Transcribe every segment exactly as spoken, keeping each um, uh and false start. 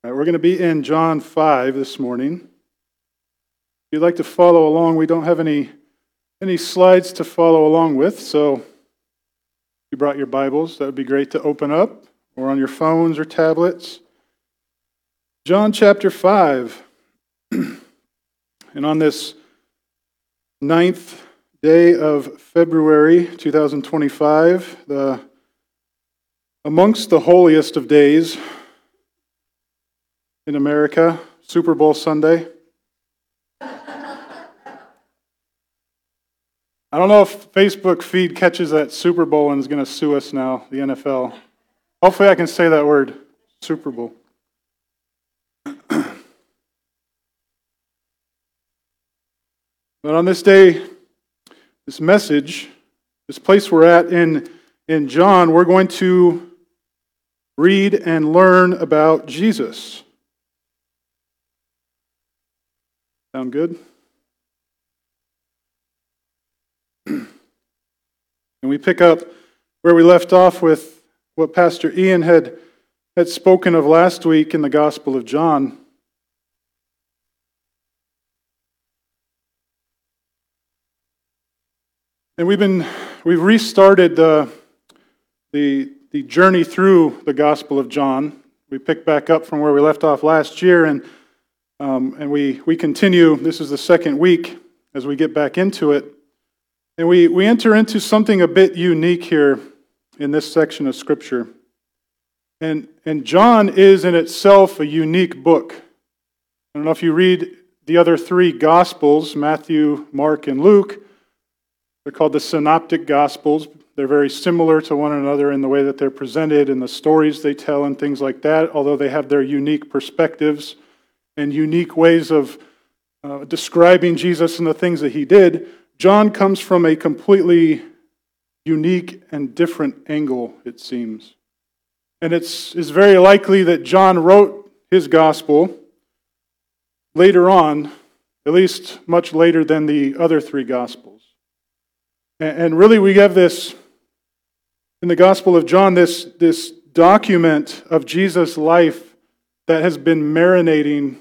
All right, we're going to be in John five this morning. If you'd like to follow along, we don't have any, any slides to follow along with, so if you brought your Bibles, that would be great to open up, or on your phones or tablets. John chapter five. And on this ninth day of February two thousand twenty-five, the amongst the holiest of days in America, Super Bowl Sunday. I don't know if Facebook feed catches that Super Bowl and is going to sue us now, the N F L. Hopefully I can say that word, Super Bowl. But on this day, this message, this place we're at in, in John, we're going to read and learn about Jesus. Sound good? And we pick up where we left off with what Pastor Ian had, had spoken of last week in the Gospel of John. And we've been we've restarted the the the journey through the Gospel of John. We picked back up from where we left off last year, and um, and we we continue. This is the second week as we get back into it, and we we enter into something a bit unique here in this section of Scripture. And and John is in itself a unique book. I don't know if you read the other three Gospels, Matthew, Mark, and Luke. They're called the Synoptic Gospels. They're very similar to one another in the way that they're presented and the stories they tell and things like that, although they have their unique perspectives and unique ways of uh, describing Jesus and the things that he did. John comes from a completely unique and different angle, it seems. And it's, it's very likely that John wrote his gospel later on, at least much later than the other three gospels. And, and really we have this, in the Gospel of John, this, this document of Jesus' life that has been marinating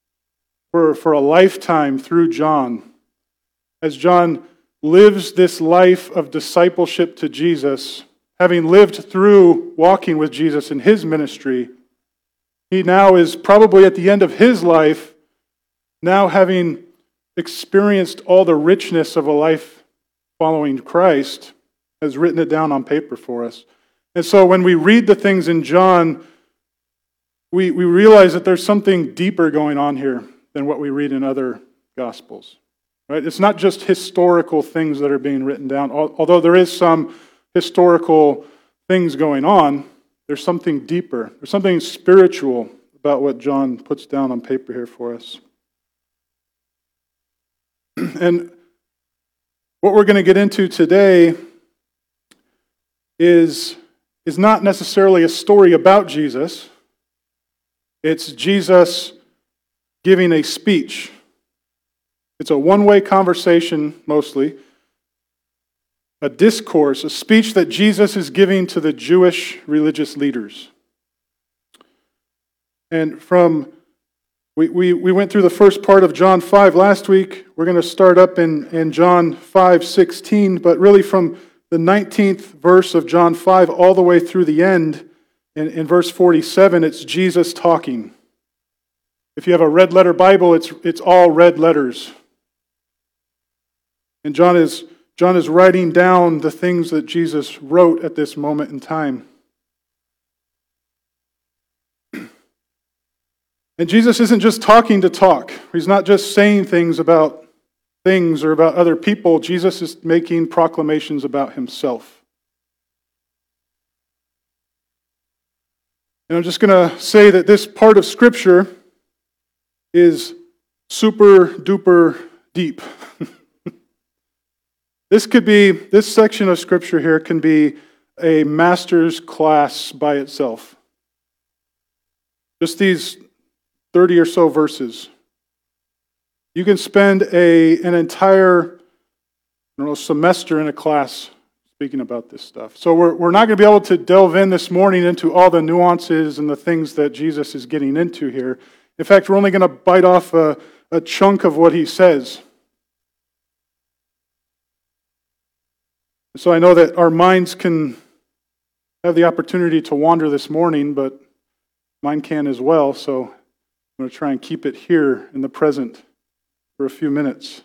for, for a lifetime through John. As John lives this life of discipleship to Jesus, having lived through walking with Jesus in his ministry, he now is probably at the end of his life, now having experienced all the richness of a life following Christ, has written it down on paper for us. And so when we read the things in John, we, we realize that there's something deeper going on here than what we read in other Gospels. Right? It's not just historical things that are being written down. Although there is some historical things going on, there's something deeper. There's something spiritual about what John puts down on paper here for us. And what we're going to get into today is, is not necessarily a story about Jesus. It's Jesus giving a speech. It's a one-way conversation, mostly. A discourse, a speech that Jesus is giving to the Jewish religious leaders. And from, we, we, we went through the first part of John five last week. We're going to start up in, in John five sixteen, but really from the nineteenth verse of John five all the way through the end, in, in verse forty-seven, it's Jesus talking. If you have a red letter Bible, it's it's all red letters. And John is John is writing down the things that Jesus wrote at this moment in time. And Jesus isn't just talking to talk. He's not just saying things about things or about other people. Jesus is making proclamations about himself. And I'm just going to say that this part of Scripture is super duper deep. This could be, this section of Scripture here can be a master's class by itself. Just these thirty or so verses. You can spend a an entire I don't know, semester in a class speaking about this stuff. So we're, we're not going to be able to delve in this morning into all the nuances and the things that Jesus is getting into here. In fact, we're only going to bite off a, a chunk of what he says. So I know that our minds can have the opportunity to wander this morning, but mine can as well. So I'm going to try and keep it here in the present for a few minutes.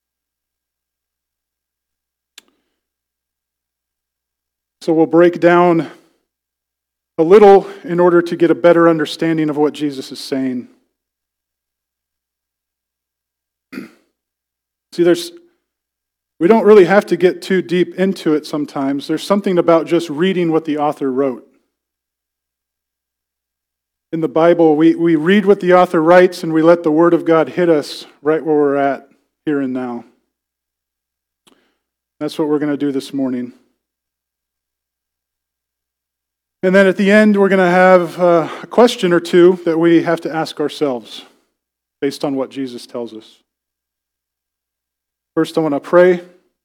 So we'll break down a little in order to get a better understanding of what Jesus is saying. See, there's we don't really have to get too deep into it sometimes. There's something about just reading what the author wrote. In the Bible, we, we read what the author writes and we let the Word of God hit us right where we're at, here and now. That's what we're going to do this morning. And then at the end, we're going to have uh, a question or two that we have to ask ourselves based on what Jesus tells us. First, I want to pray.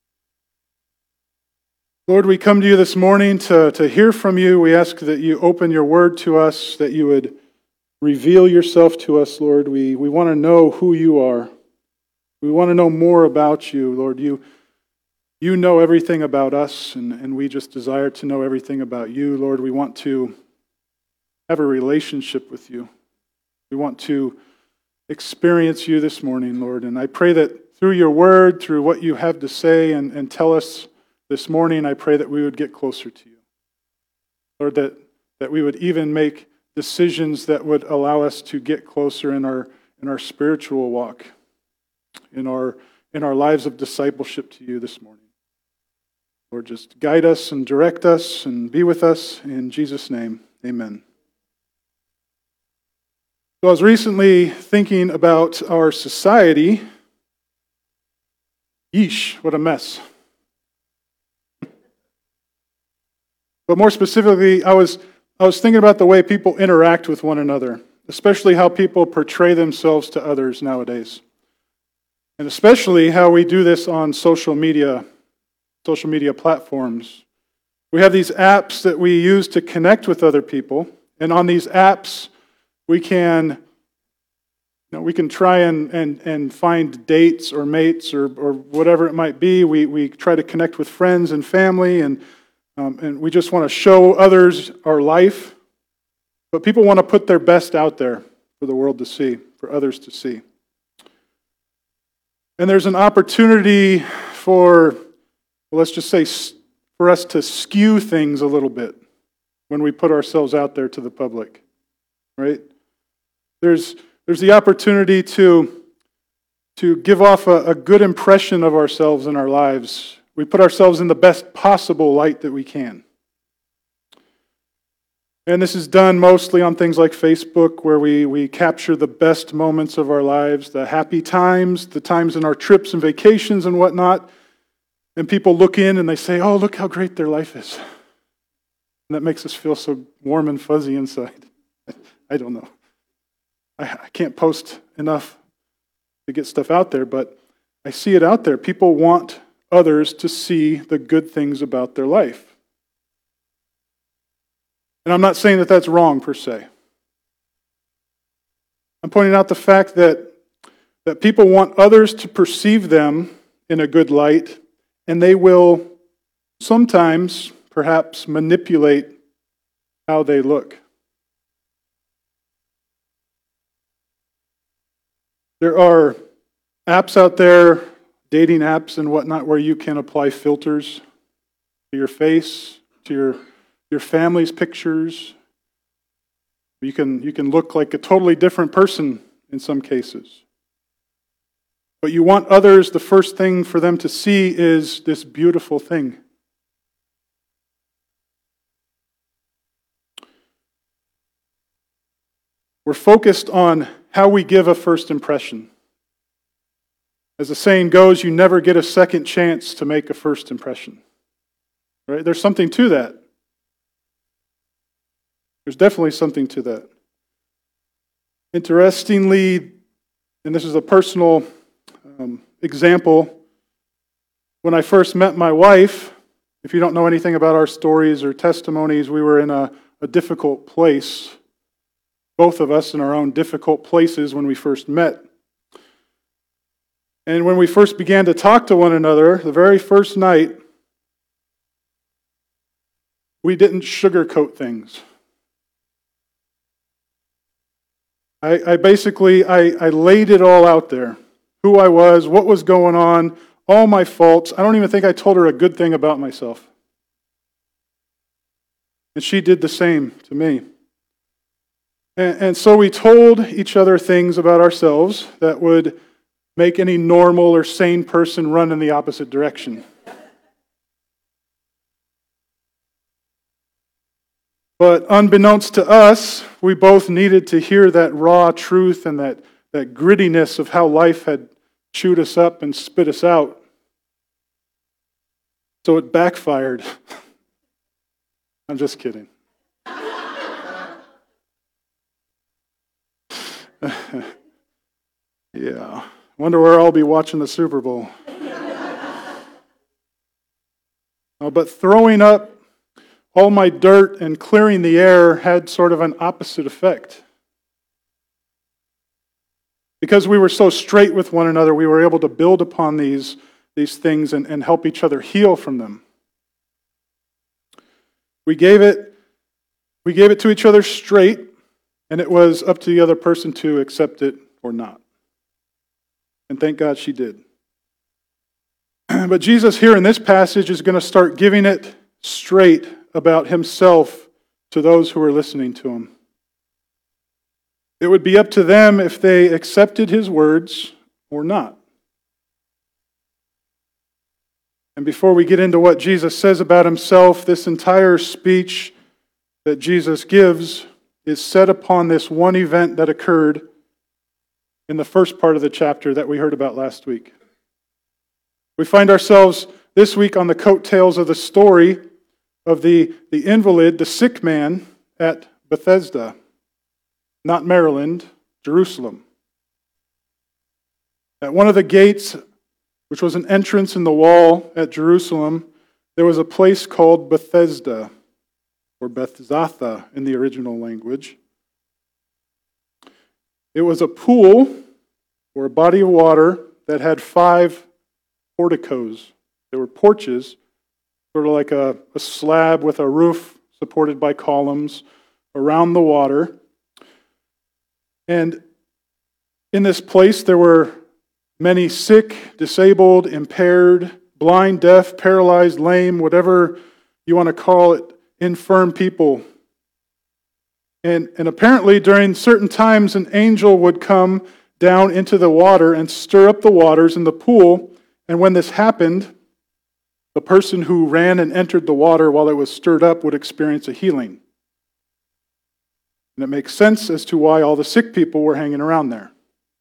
Lord, we come to you this morning to, to hear from you. We ask that you open your word to us, that you would reveal yourself to us, Lord. We, we want to know who you are. We want to know more about you, Lord. You, you know everything about us, and, and we just desire to know everything about you, Lord. We want to have a relationship with you. We want to experience you this morning, Lord. And I pray that through your word, through what you have to say and, and tell us this morning, I pray that we would get closer to you. Lord, that, that we would even make decisions that would allow us to get closer in our in our spiritual walk, in our in our lives of discipleship to you this morning. Lord, just guide us and direct us and be with us. In Jesus' name, amen. So I was recently thinking about our society. Yeesh, what a mess. But more specifically, I was I was thinking about the way people interact with one another, especially how people portray themselves to others nowadays. And especially how we do this on social media, social media platforms. We have these apps that we use to connect with other people, and on these apps we can You know, we can try and, and, and find dates or mates or, or whatever it might be. We we try to connect with friends and family, and um, and we just want to show others our life. But people want to put their best out there for the world to see, for others to see. And there's an opportunity for, well, let's just say, for us to skew things a little bit when we put ourselves out there to the public, right? There's There's the opportunity to, to give off a, a good impression of ourselves in our lives. We put ourselves in the best possible light that we can. And this is done mostly on things like Facebook, where we, we capture the best moments of our lives, the happy times, the times in our trips and vacations and whatnot. And people look in and they say, oh, look how great their life is. And that makes us feel so warm and fuzzy inside. I don't know. I can't post enough to get stuff out there, but I see it out there. People want others to see the good things about their life. And I'm not saying that that's wrong per se. I'm pointing out the fact that, that people want others to perceive them in a good light, and they will sometimes, perhaps, manipulate how they look. There are apps out there, dating apps and whatnot, where you can apply filters to your face, to your, your family's pictures. You can, you can look like a totally different person in some cases. But you want others, the first thing for them to see is this beautiful thing. We're focused on how we give a first impression. As the saying goes, you never get a second chance to make a first impression. Right? There's something to that. There's definitely something to that. Interestingly, and this is a personal um, example, when I first met my wife, If you don't know anything about our stories or testimonies, we were in a, a difficult place, both of us in our own difficult places when we first met. And when we first began to talk to one another, the very first night, we didn't sugarcoat things. I, I basically, I, I laid it all out there. Who I was, what was going on, all my faults. I don't even think I told her a good thing about myself. And she did the same to me. And, and so we told each other things about ourselves that would make any normal or sane person run in the opposite direction. But unbeknownst to us, we both needed to hear that raw truth and that, that grittiness of how life had chewed us up and spit us out. So it backfired. I'm just kidding. Yeah. Wonder where I'll be watching the Super Bowl. Oh, but throwing up all my dirt and clearing the air had sort of an opposite effect. Because we were so straight with one another, we were able to build upon these, these things and, and help each other heal from them. We gave it, we gave it to each other straight, and it was up to the other person to accept it or not. And thank God she did. But Jesus here in this passage is going to start giving it straight about himself to those who are listening to him. It would be up to them if they accepted his words or not. And before we get into what Jesus says about himself, this entire speech that Jesus gives is set upon this one event that occurred in the first part of the chapter that we heard about last week. We find ourselves this week on the coattails of the story of the, the invalid, the sick man at Bethesda, not Maryland, Jerusalem. At one of the gates, which was an entrance in the wall at Jerusalem, there was a place called Bethesda, or Bethzatha in the original language. It was a pool or a body of water that had five porticos. They were porches, sort of like a, a slab with a roof supported by columns around the water. And in this place there were many sick, disabled, impaired, blind, deaf, paralyzed, lame, whatever you want to call it, infirm people. And, and apparently during certain times an angel would come down into the water and stir up the waters in the pool. And when this happened, the person who ran and entered the water while it was stirred up would experience a healing. And it makes sense as to why all the sick people were hanging around there.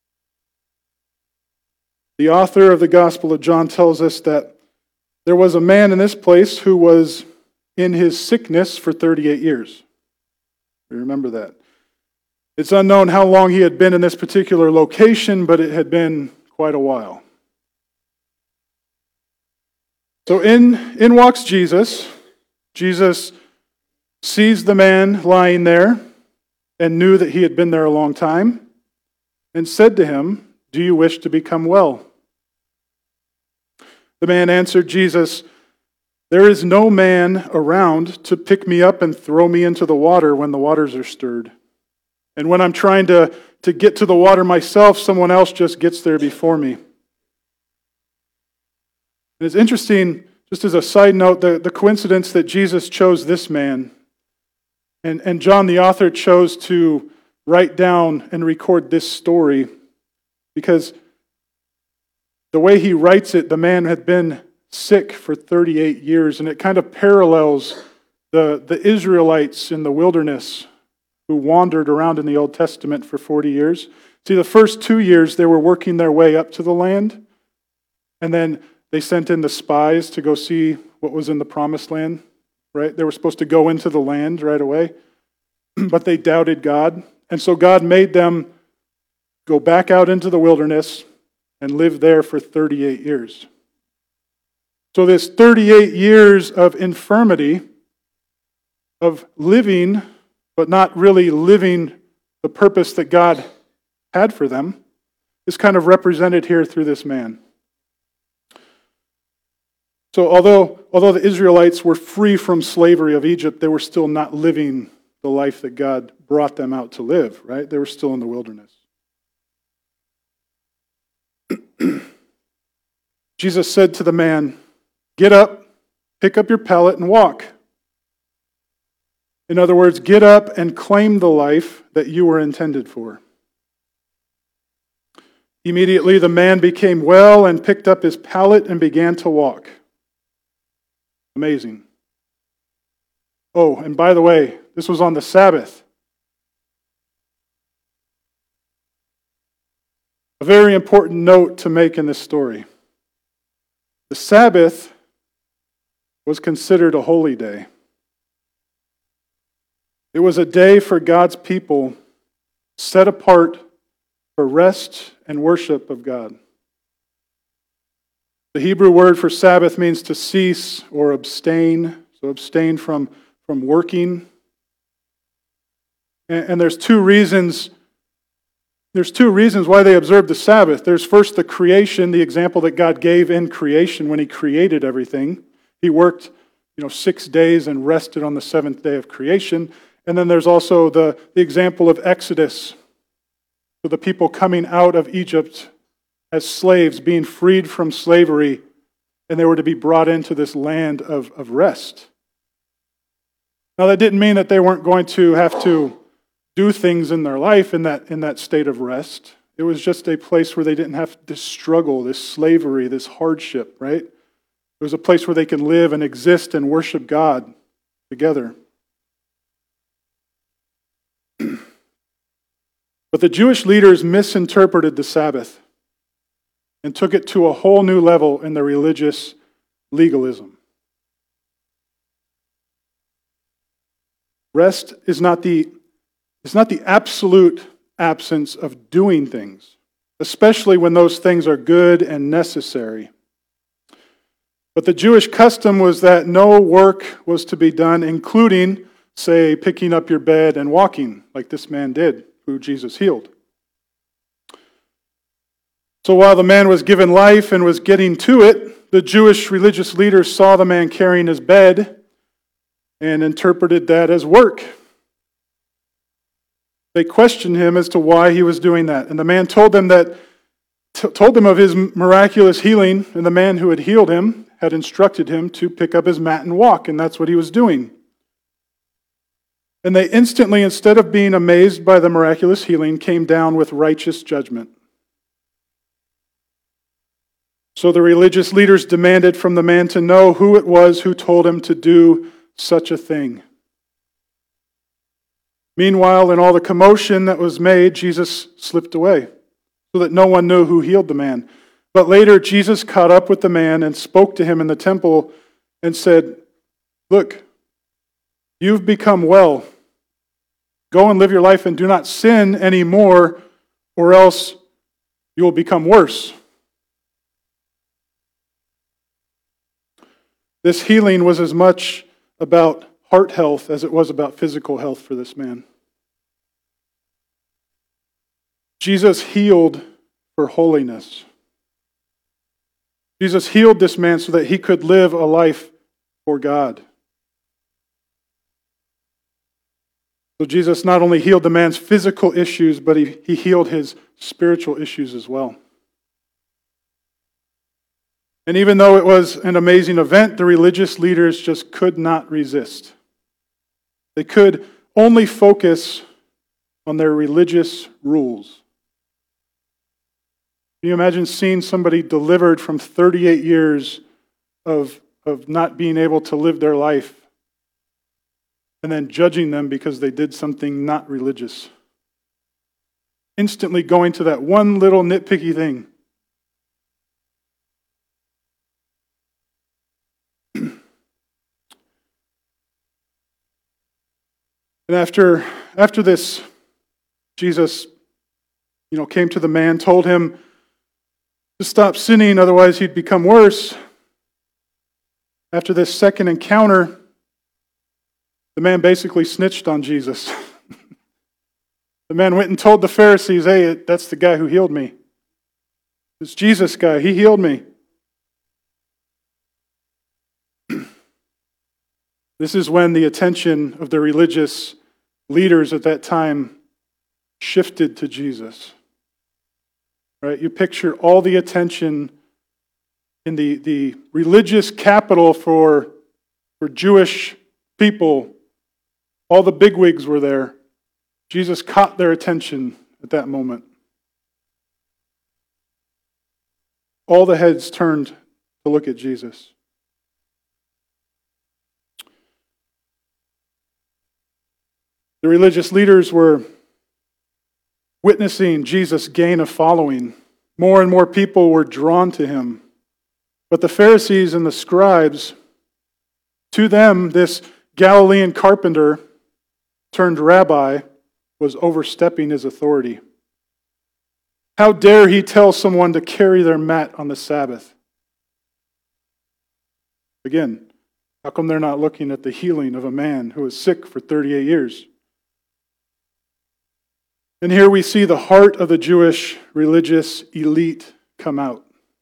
The author of the Gospel of John tells us that there was a man in this place who was in his sickness for thirty-eight years. We remember that. It's unknown how long he had been in this particular location, but it had been quite a while. So in, in walks Jesus. Jesus sees the man lying there and knew that he had been there a long time and said to him, "Do you wish to become well?" The man answered Jesus, "There is no man around to pick me up and throw me into the water when the waters are stirred. And when I'm trying to, to get to the water myself, someone else just gets there before me." And it's interesting, just as a side note, the, the coincidence that Jesus chose this man. And, and John, the author, chose to write down and record this story because the way he writes it, the man had been sick for thirty-eight years, and it kind of parallels the, the Israelites in the wilderness who wandered around in the Old Testament for forty years. See, the first two years they were working their way up to the land, and then they sent in the spies to go see what was in the promised land, right? They were supposed to go into the land right away, but they doubted God, and so God made them go back out into the wilderness and live there for thirty-eight years. So this thirty-eight years of infirmity, of living, but not really living the purpose that God had for them, is kind of represented here through this man. So although, although the Israelites were free from slavery of Egypt, they were still not living the life that God brought them out to live, right? They were still in the wilderness. Jesus said to the man, "Get up, pick up your pallet and walk." In other words, get up and claim the life that you were intended for. Immediately the man became well and picked up his pallet and began to walk. Amazing. Oh, and by the way, this was on the Sabbath. A very important note to make in this story. The Sabbath was considered a holy day. It was a day for God's people set apart for rest and worship of God. The Hebrew word for Sabbath means to cease or abstain, so abstain from, from working. And, and there's two reasons There's two reasons why they observed the Sabbath. There's first the creation, the example that God gave in creation when He created everything. He worked, you know, six days and rested on the seventh day of creation. And then there's also the, the example of Exodus. So the people coming out of Egypt as slaves, being freed from slavery, and they were to be brought into this land of, of rest. Now that didn't mean that they weren't going to have to do things in their life in that in that state of rest. It was just a place where they didn't have this struggle, this slavery, this hardship, right? It was a place where they can live and exist and worship God together. But the Jewish leaders misinterpreted the Sabbath and took it to a whole new level in their religious legalism. Rest is not the It's not the absolute absence of doing things, especially when those things are good and necessary. But the Jewish custom was that no work was to be done, including, say, picking up your bed and walking, like this man did, who Jesus healed. So while the man was given life and was getting to it, the Jewish religious leaders saw the man carrying his bed and interpreted that as work. They questioned him as to why he was doing that. And the man told them that t- told them of his miraculous healing, and the man who had healed him had instructed him to pick up his mat and walk, and that's what he was doing. And they instantly, instead of being amazed by the miraculous healing, came down with righteous judgment. So the religious leaders demanded from the man to know who it was who told him to do such a thing. Meanwhile, in all the commotion that was made, Jesus slipped away so that no one knew who healed the man. But later, Jesus caught up with the man and spoke to him in the temple and said, "Look, you've become well. Go and live your life and do not sin anymore, or else you will become worse." This healing was as much about heart health as it was about physical health for this man. Jesus healed for holiness. Jesus healed this man so that he could live a life for God. So Jesus not only healed the man's physical issues, but he, he healed his spiritual issues as well. And even though it was an amazing event, the religious leaders just could not resist. They could only focus on their religious rules. Can you imagine seeing somebody delivered from thirty-eight years of, of not being able to live their life and then judging them because they did something not religious? Instantly going to that one little nitpicky thing. And after, after this, Jesus, you know, came to the man, told him to stop sinning, otherwise he'd become worse. After this second encounter, the man basically snitched on Jesus. The man went and told the Pharisees, hey, that's the guy who healed me. This Jesus guy, he healed me. This is when the attention of the religious leaders at that time shifted to Jesus. Right? You picture all the attention in the, the religious capital for, for Jewish people. All the bigwigs were there. Jesus caught their attention at that moment. All the heads turned to look at Jesus. The religious leaders were witnessing Jesus gain a following. More and more people were drawn to him. But the Pharisees and the scribes, to them, this Galilean carpenter turned rabbi was overstepping his authority. How dare he tell someone to carry their mat on the Sabbath? Again, how come they're not looking at the healing of a man who was sick for thirty-eight years? And here we see the heart of the Jewish religious elite come out.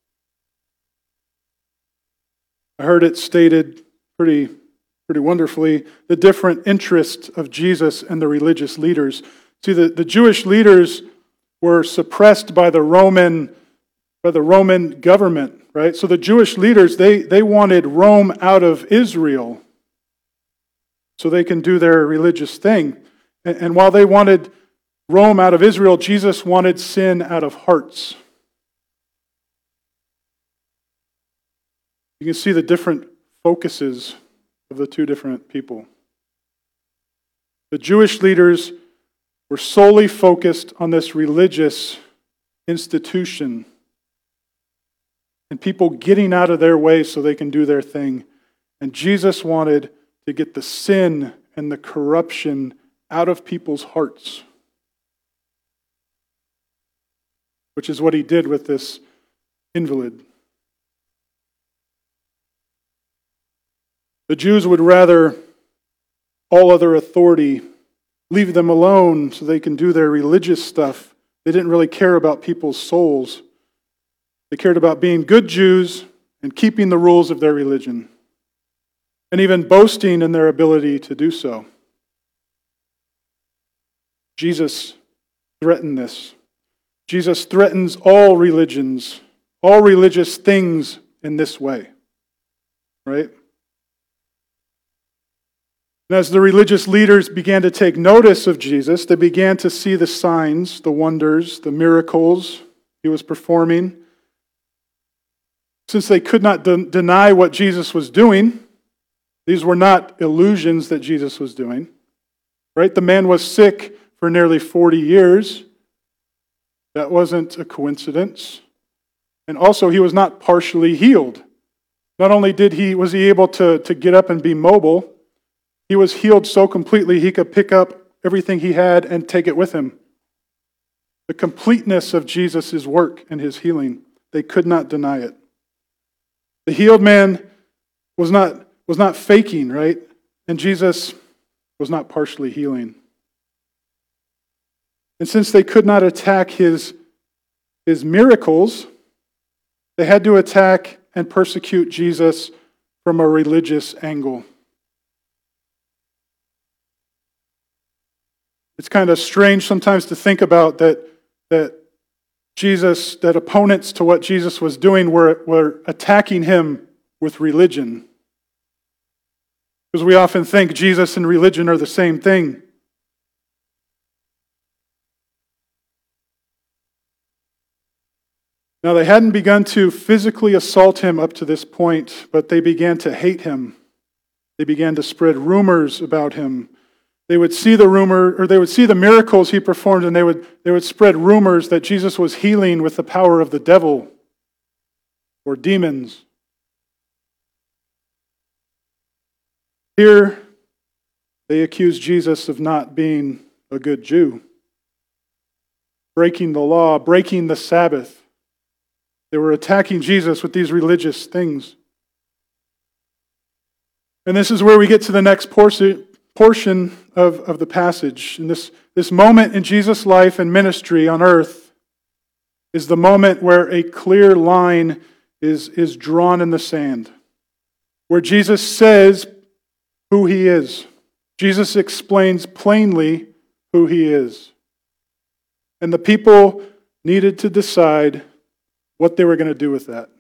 I heard it stated pretty, pretty wonderfully, the different interests of Jesus and the religious leaders. See, the, the Jewish leaders were suppressed by the Roman, by the Roman government, right? So the Jewish leaders, they, they wanted Rome out of Israel so they can do their religious thing. And, and while they wanted Rome out of Israel, Jesus wanted sin out of hearts. You can see the different focuses of the two different people. The Jewish leaders were solely focused on this religious institution and people getting out of their way so they can do their thing. And Jesus wanted to get the sin and the corruption out of people's hearts, which is what he did with this invalid. The Jews would rather all other authority leave them alone so they can do their religious stuff. They didn't really care about people's souls. They cared about being good Jews and keeping the rules of their religion, and even boasting in their ability to do so. Jesus threatened this. Jesus threatens all religions, all religious things in this way, right? And as the religious leaders began to take notice of Jesus, they began to see the signs, the wonders, the miracles he was performing. Since they could not de- deny what Jesus was doing, these were not illusions that Jesus was doing, right? The man was sick for nearly forty years. That wasn't a coincidence. And also, he was not partially healed. Not only did he was he able to, to get up and be mobile, he was healed so completely he could pick up everything he had and take it with him. The completeness of Jesus' work and his healing, they could not deny it. The healed man was not, was not faking, right? And Jesus was not partially healing. And since they could not attack his, his miracles, they had to attack and persecute Jesus from a religious angle. It's kind of strange sometimes to think about that, that Jesus, that opponents to what Jesus was doing were, were attacking him with religion. Because we often think Jesus and religion are the same thing. Now, they hadn't begun to physically assault him up to this point, but they began to hate him. They began to spread rumors about him. They would see the rumor, or they would see the miracles he performed, and they would, they would spread rumors that Jesus was healing with the power of the devil or demons. Here, they accused Jesus of not being a good Jew, breaking the law, breaking the Sabbath. They were attacking Jesus with these religious things. And this is where we get to the next portion portion of, of the passage. And this, this moment in Jesus' life and ministry on earth is the moment where a clear line is, is drawn in the sand, where Jesus says who he is. Jesus explains plainly who he is. And the people needed to decide what they were going to do with that.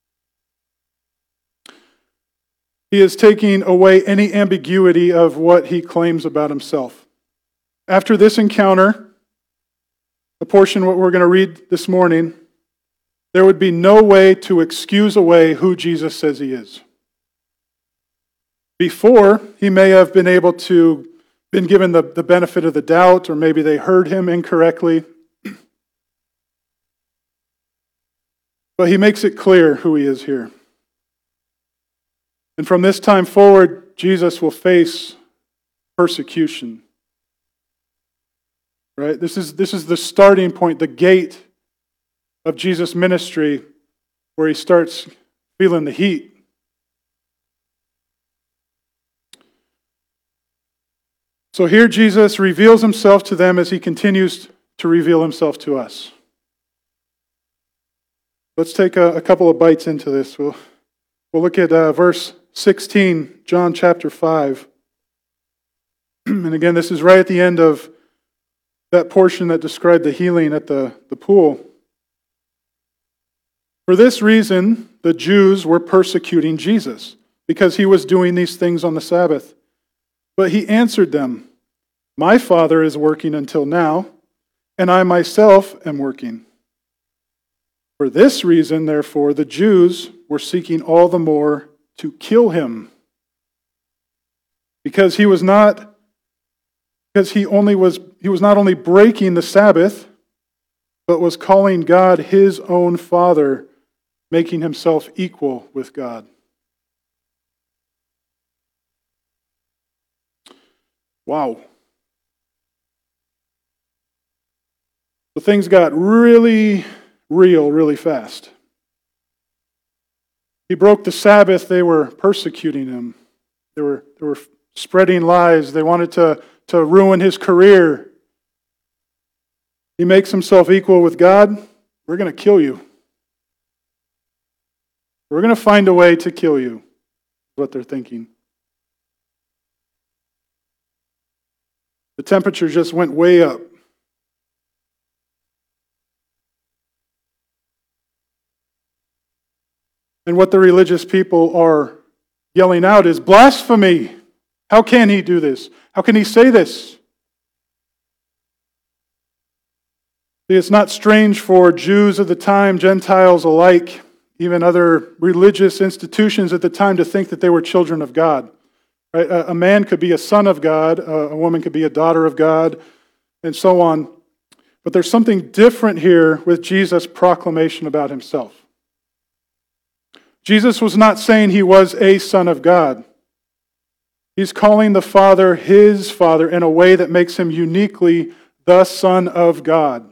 He is taking away any ambiguity of what he claims about himself. After this encounter, the portion what we're going to read this morning, there would be no way to excuse away who Jesus says he is. Before, he may have been able to, been given the, the benefit of the doubt, or maybe they heard him incorrectly. But he makes it clear who he is here. And from this time forward, Jesus will face persecution. Right? This is, this is the starting point, the gate of Jesus' ministry, where he starts feeling the heat. So here Jesus reveals himself to them as he continues to reveal himself to us. Let's take a, a couple of bites into this. We'll, we'll look at uh, verse sixteen, John chapter five. And again, this is right at the end of that portion that described the healing at the, the pool. For this reason, the Jews were persecuting Jesus, because he was doing these things on the Sabbath. But he answered them, "My Father is working until now, and I myself am working." For this reason, therefore, the Jews were seeking all the more to kill him, because he was not, because he only was, he was not only breaking the Sabbath, but was calling God his own Father, making himself equal with God. Wow. So things got really real really fast. He broke the Sabbath, they were persecuting him. They were, they were spreading lies. They wanted to, to ruin his career. He makes himself equal with God. We're going to kill you. We're going to find a way to kill you, is what they're thinking. The temperature just went way up. And what the religious people are yelling out is blasphemy. How can he do this? How can he say this? See, it's not strange for Jews of the time, Gentiles alike, even other religious institutions at the time, to think that they were children of God. Right? A, a man could be a son of God, a, a woman could be a daughter of God, and so on. But there's something different here with Jesus' proclamation about himself. Jesus was not saying he was a son of God. He's calling the Father his Father in a way that makes him uniquely the Son of God.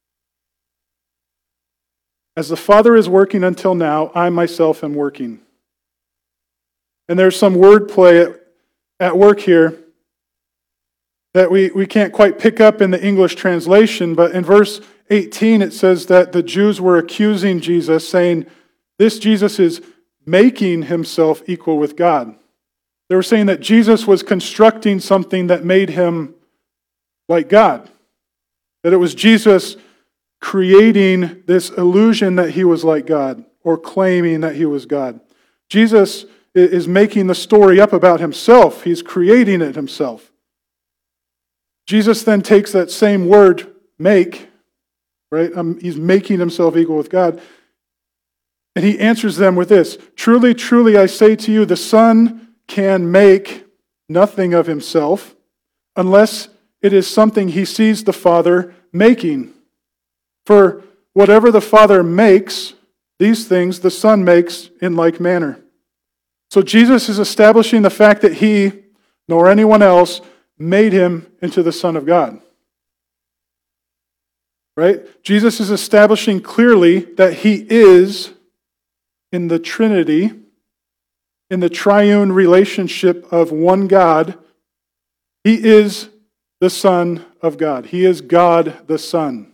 As the Father is working until now, I myself am working. And there's some wordplay at, at work here that we, we can't quite pick up in the English translation, but in verse eighteen it says that the Jews were accusing Jesus, saying, this Jesus is making himself equal with God. They were saying that Jesus was constructing something that made him like God. That it was Jesus creating this illusion that he was like God, or claiming that he was God. Jesus is making the story up about himself. He's creating it himself. Jesus then takes that same word, make, right? Um, he's making himself equal with God. And he answers them with this, truly, truly, I say to you, the Son can make nothing of himself unless it is something he sees the Father making. For whatever the Father makes, these things the Son makes in like manner. So Jesus is establishing the fact that he, nor anyone else, made him into the Son of God. Right? Jesus is establishing clearly that he is in the Trinity, in the triune relationship of one God. He is the Son of God. He is God the Son.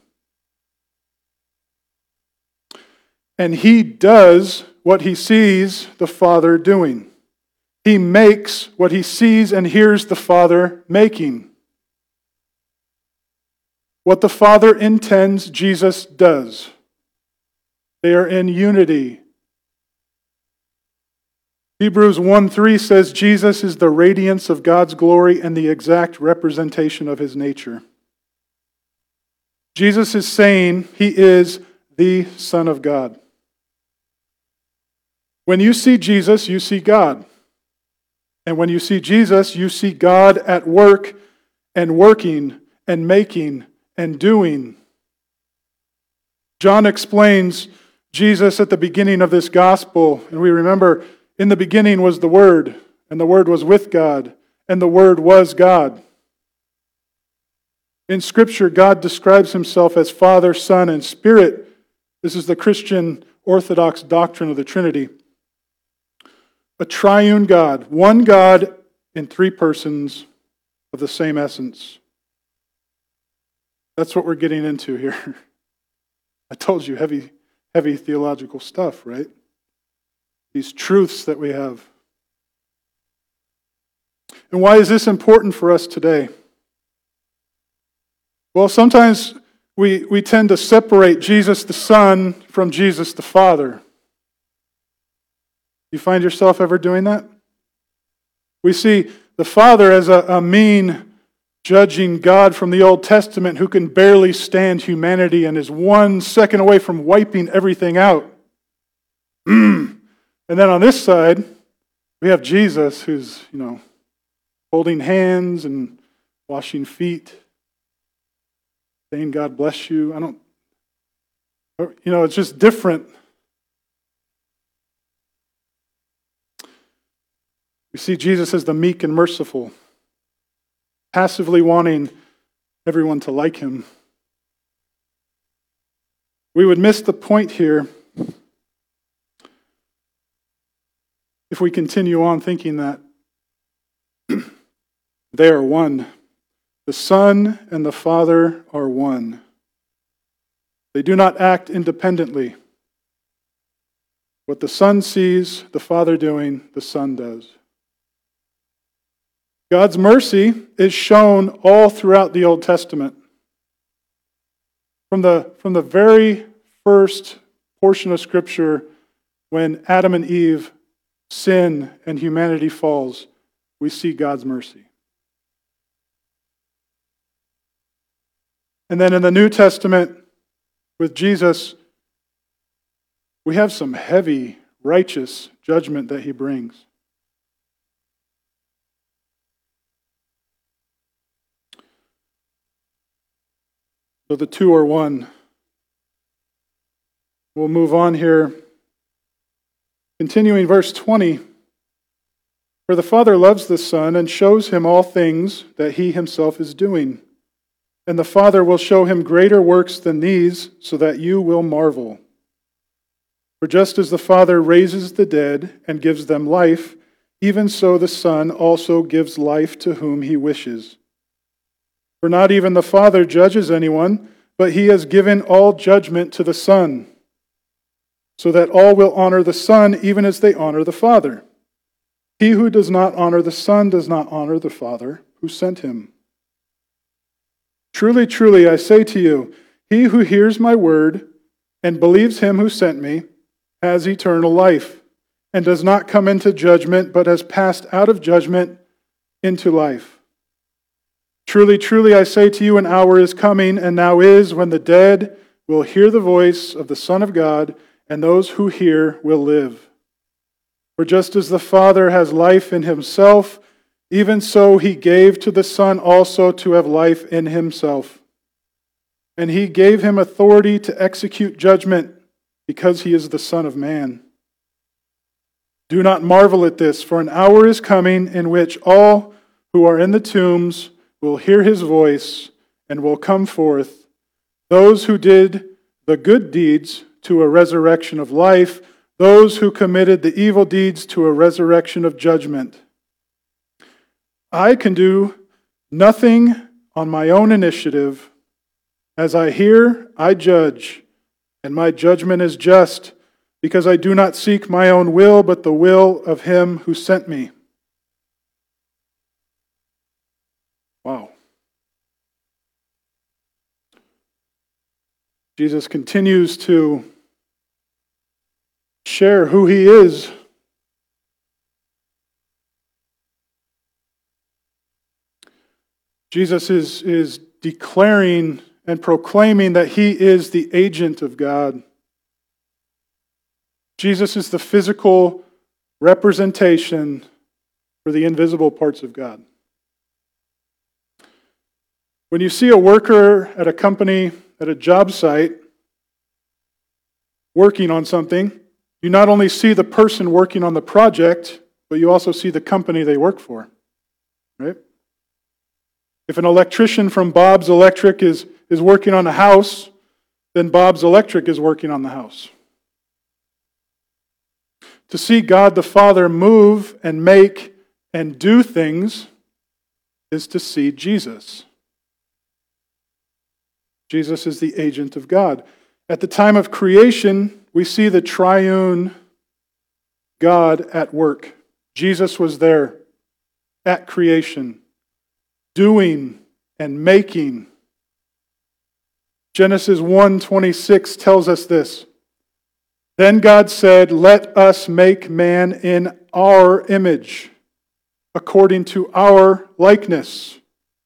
And he does what he sees the Father doing. He makes what he sees and hears the Father making. What the Father intends, Jesus does. They are in unity. Hebrews one three says Jesus is the radiance of God's glory and the exact representation of his nature. Jesus is saying he is the Son of God. When you see Jesus, you see God. And when you see Jesus, you see God at work and working and making and doing. John explains Jesus at the beginning of this gospel, and we remember in the beginning was the Word, and the Word was with God, and the Word was God. In Scripture, God describes himself as Father, Son, and Spirit. This is the Christian Orthodox doctrine of the Trinity. A triune God, one God in three persons of the same essence. That's what we're getting into here. I told you, heavy, heavy theological stuff, right? These truths that we have. And why is this important for us today? Well, sometimes we, we tend to separate Jesus the Son from Jesus the Father. You find yourself ever doing that? We see the Father as a, a mean, judging God from the Old Testament who can barely stand humanity and is one second away from wiping everything out. And then on this side, we have Jesus who's, you know, holding hands and washing feet, saying, God bless you. I don't, you know, it's just different. We see Jesus as the meek and merciful, passively wanting everyone to like him. We would miss the point here if we continue on thinking that they are one. The Son and the Father are one. They do not act independently. What the Son sees the Father doing, the Son does. God's mercy is shown all throughout the Old Testament. From the, from the very first portion of Scripture, when Adam and Eve sin and humanity falls, we see God's mercy. And then in the New Testament, with Jesus, we have some heavy, righteous judgment that he brings. So the two are one. We'll move on here. Continuing verse twenty. For the Father loves the Son and shows him all things that he himself is doing. And the Father will show him greater works than these, so that you will marvel. For just as the Father raises the dead and gives them life, even so the Son also gives life to whom he wishes. For not even the Father judges anyone, but he has given all judgment to the Son, so that all will honor the Son even as they honor the Father. He who does not honor the Son does not honor the Father who sent him. Truly, truly, I say to you, he who hears my word and believes him who sent me has eternal life, and does not come into judgment, but has passed out of judgment into life. Truly, truly, I say to you, an hour is coming, and now is, when the dead will hear the voice of the Son of God, and those who hear will live. For just as the Father has life in himself, even so he gave to the Son also to have life in himself. And he gave him authority to execute judgment, because he is the Son of Man. Do not marvel at this, for an hour is coming in which all who are in the tombs will hear his voice and will come forth, those who did the good deeds to a resurrection of life, those who committed the evil deeds to a resurrection of judgment. I can do nothing on my own initiative. As I hear, I judge, and my judgment is just, because I do not seek my own will, but the will of him who sent me. Wow. Jesus continues to share who he is. Jesus is, is declaring and proclaiming that he is the agent of God. Jesus is the physical representation for the invisible parts of God. When you see a worker at a company, at a job site, working on something, you not only see the person working on the project, but you also see the company they work for, right? If an electrician from Bob's Electric is, is working on a house, then Bob's Electric is working on the house. To see God the Father move and make and do things is to see Jesus. Jesus is the agent of God. At the time of creation, we see the triune God at work. Jesus was there at creation, doing and making. Genesis one twenty-six tells us this. Then God said, "Let us make man in our image, according to our likeness."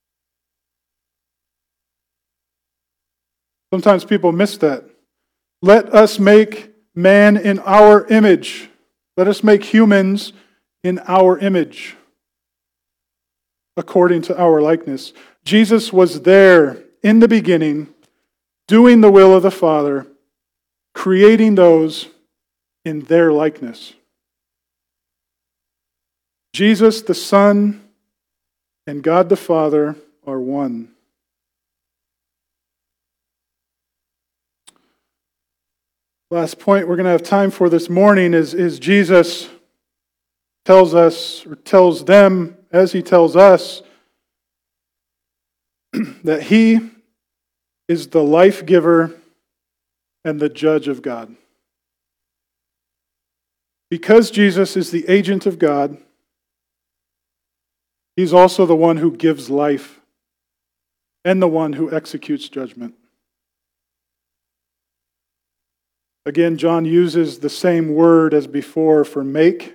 Sometimes people miss that. Let us make man in our image. Let us make humans in our image, according to our likeness. Jesus was there in the beginning, doing the will of the Father, creating those in their likeness. Jesus the Son and God the Father are one. Last point we're going to have time for this morning is, is Jesus tells us, or tells them, as he tells us, that he is the life giver and the judge of God. Because Jesus is the agent of God, he's also the one who gives life and the one who executes judgment. Again, John uses the same word as before for make.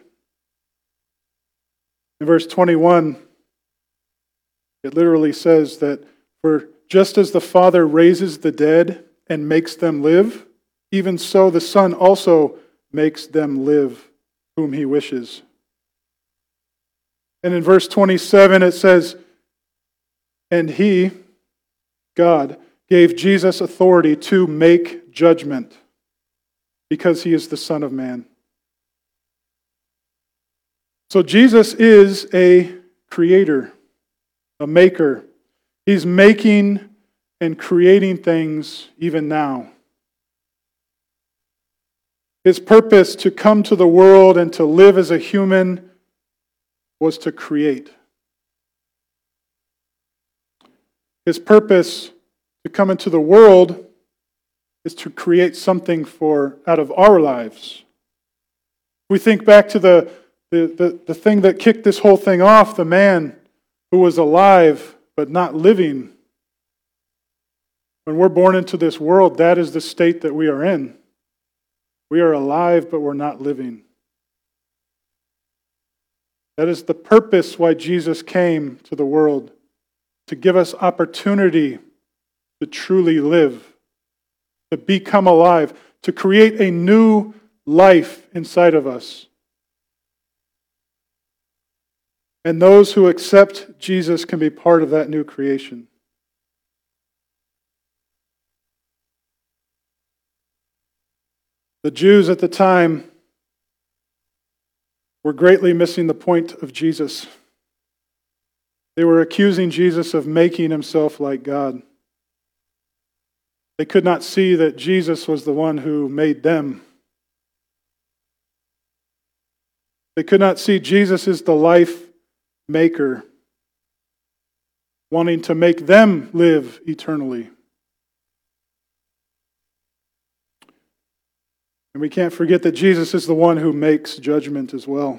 In verse twenty-one, it literally says that, "For just as the Father raises the dead and makes them live, even so the Son also makes them live, whom he wishes." And in verse twenty-seven it says, "And he," God, "gave Jesus authority to make judgment, because he is the Son of Man." So Jesus is a creator, a maker. He's making and creating things even now. His purpose to come to the world and to live as a human was to create. His purpose to come into the world is to create something for out of our lives. We think back to the, the, the, the thing that kicked this whole thing off, the man who was alive but not living. When we're born into this world, that is the state that we are in. We are alive, but we're not living. That is the purpose why Jesus came to the world, to give us opportunity to truly live, to become alive, to create a new life inside of us. And those who accept Jesus can be part of that new creation. The Jews at the time were greatly missing the point of Jesus. They were accusing Jesus of making himself like God. They could not see that Jesus was the one who made them. They could not see Jesus as the life maker, wanting to make them live eternally. And we can't forget that Jesus is the one who makes judgment as well.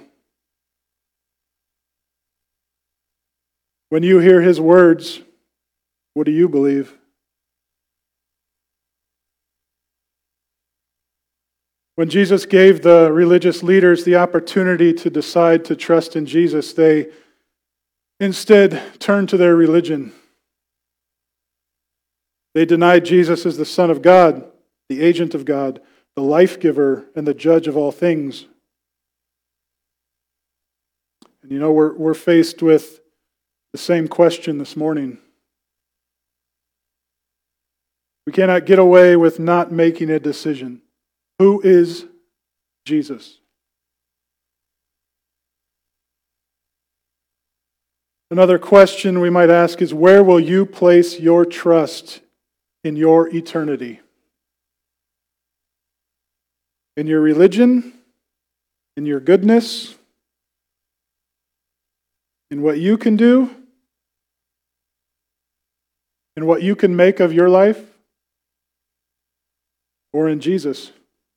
When you hear his words, what do you believe? When Jesus gave the religious leaders the opportunity to decide to trust in Jesus, they instead turned to their religion. They denied Jesus as the Son of God, the agent of God, the life giver, and the judge of all things. And you know, we're, we're faced with the same question this morning. We cannot get away with not making a decision. Who is Jesus? Another question we might ask is, where will you place your trust in your eternity? In your religion? In your goodness? In what you can do? In what you can make of your life? Or in Jesus?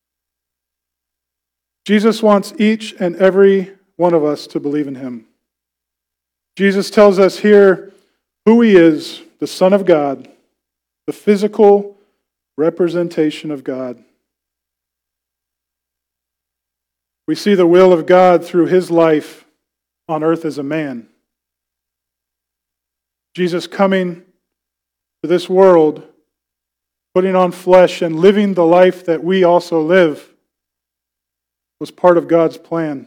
Jesus wants each and every one of us to believe in him. Jesus tells us here who he is, the Son of God, the physical representation of God. We see the will of God through his life on earth as a man. Jesus coming to this world, putting on flesh and living the life that we also live, was part of God's plan.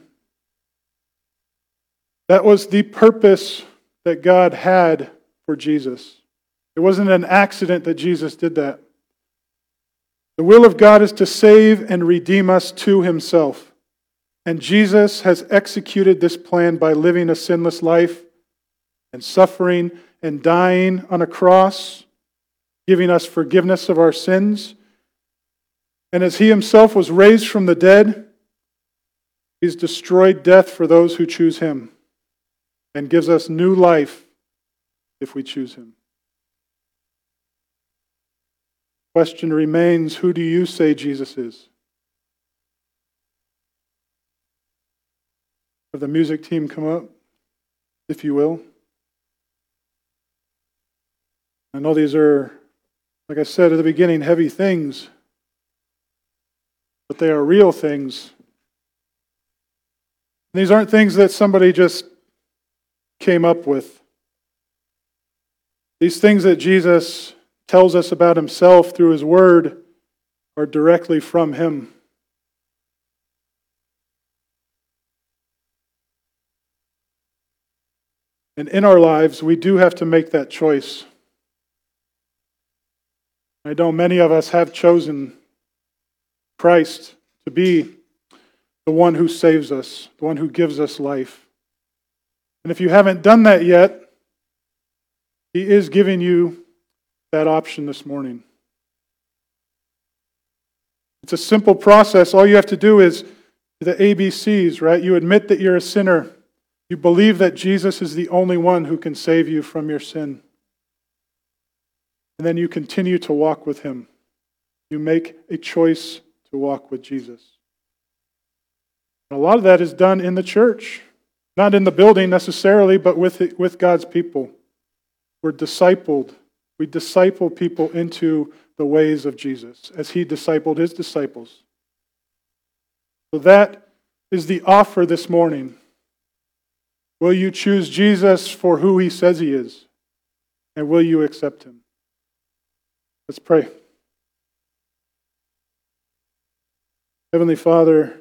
That was the purpose that God had for Jesus. It wasn't an accident that Jesus did that. The will of God is to save and redeem us to himself. And Jesus has executed this plan by living a sinless life and suffering and dying on a cross, giving us forgiveness of our sins. And as he himself was raised from the dead, he's destroyed death for those who choose him and gives us new life if we choose him. Question remains, who do you say Jesus is? Have the music team come up, if you will. I know these are, like I said at the beginning, heavy things, but they are real things. These aren't things that somebody just came up with. These things that Jesus tells us about himself through his word are directly from him. And in our lives, we do have to make that choice. I know many of us have chosen Christ to be the one who saves us, the one who gives us life. And if you haven't done that yet, he is giving you that option this morning. It's a simple process. All you have to do is the A B Cs, right? You admit that you're a sinner. You believe that Jesus is the only one who can save you from your sin. And then you continue to walk with him. You make a choice to walk with Jesus. And a lot of that is done in the church. Not in the building necessarily, but with, with God's people. We're discipled. We disciple people into the ways of Jesus as he discipled his disciples. So that is the offer this morning. Will you choose Jesus for who he says he is? And will you accept him? Let's pray. Heavenly Father,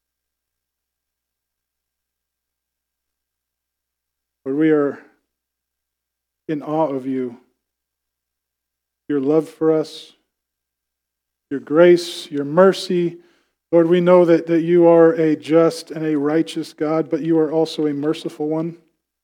Lord, we are in awe of you. Your love for us, your grace, your mercy. Lord, we know that, that you are a just and a righteous God, but you are also a merciful one.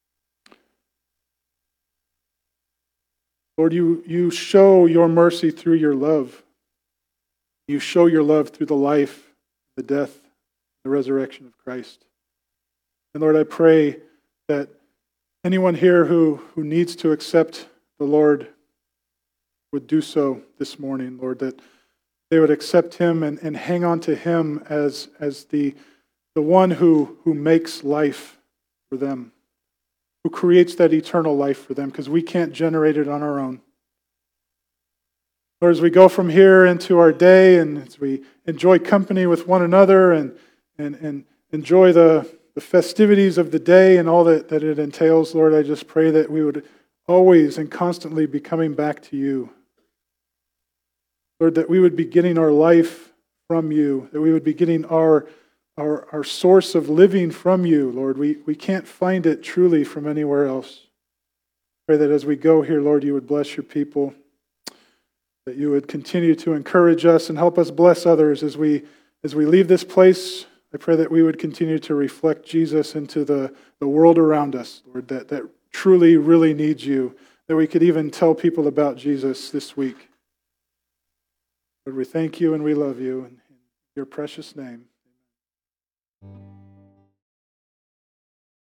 Lord, you, you show your mercy through your love. You show your love through the life, the death, the resurrection of Christ. And Lord, I pray that anyone here who, who needs to accept the Lord would do so this morning, Lord, that they would accept him and, and hang on to him as, as the, the one who, who makes life for them, who creates that eternal life for them, because we can't generate it on our own. Lord, as we go from here into our day and as we enjoy company with one another and, and, and enjoy the, the festivities of the day and all that, that it entails, Lord, I just pray that we would always and constantly be coming back to you. Lord, that we would be getting our life from you, that we would be getting our, our, our source of living from you, Lord. We, we can't find it truly from anywhere else. Pray that as we go here, Lord, you would bless your people, that you would continue to encourage us and help us bless others as we as we leave this place. I pray that we would continue to reflect Jesus into the, the world around us, Lord, that, that truly, really needs you, that we could even tell people about Jesus this week. Lord, we thank you and we love you in your precious name.